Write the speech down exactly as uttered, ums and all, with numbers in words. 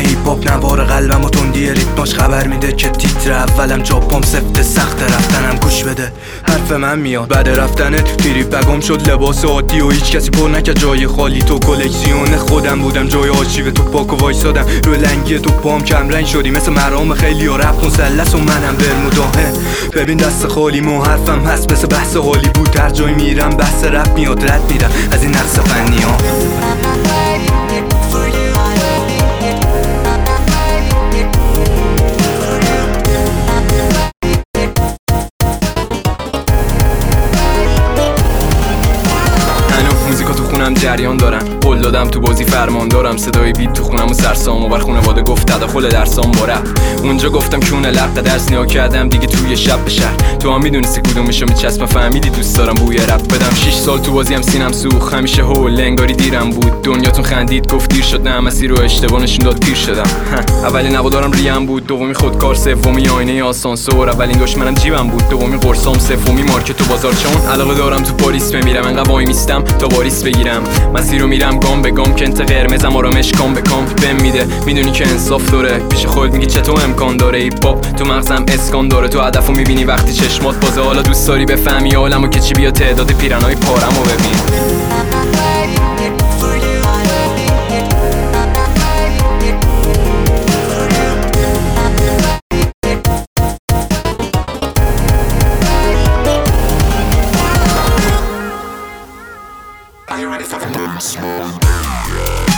هیپ هاپ نوار قلبم و تندی ریتماش خبر میده که تیتر اولم جاپام سفت سخت رفتنم. گوش بده حرف من میاد بعد رفتنت تریپ بگم شد لباس عادی و هیچ کسی پر نکرد جای خالی. تو کلکسیون خودم بودم جای آرشیو تو پاک و وایسادم روی لنگی تو پام کم رنگ شدی مثل مرام خیلی و رفت مثلث و منم برموداهه. ببین دست خالی مو حرفم هست مثل بحث حالی بود هر جای میرم بحث رپ میاد رد میدم از این نقص فنی ها. موزیکا تو خونم جریان دارن قول دادم تو بازی فرمان دارم صدای بیت تو خونم و سرسام و بر خونواده گفت تداخل درسام باره. اونجا گفتم کونه لق درس نیا کردم دیگه توی شب به شهر. تو هم میدونستی کدومشو میچسبم فهمیدی دوست دارم بوی رپ بدم. شش سال تو بازی هم سینم سوخ همیشه هول انگاری دیرم بود. دنیاتون خندید گفت دیر شد نه مسیر رو اشتباه نشون داد پیر شدم. اولی نوادارم ریم بود دومی خودکار سومی آینه آسانسور. اولین دشمنم جیبم بود دومی قرصام سومی مارکت و بازار. چون علاقه دارم تو پاریس بمیرم انقدر وای میستم تا واریس بگیرم. مسیر رو میرم گام به گام کنت قرمزم آرامش کام به کام بهم میده. میدونی که انصاف داره پیش خودت میگی چطور امکان داره. هیپ هاپ تو مغزم اسکان داره تو هدفو میبینی وقتی چشمات بازه. حالا دوست داری بفهمی عالمو که چی بیا تعداد پیرنای پارمو ببین. Are you ready for the dance?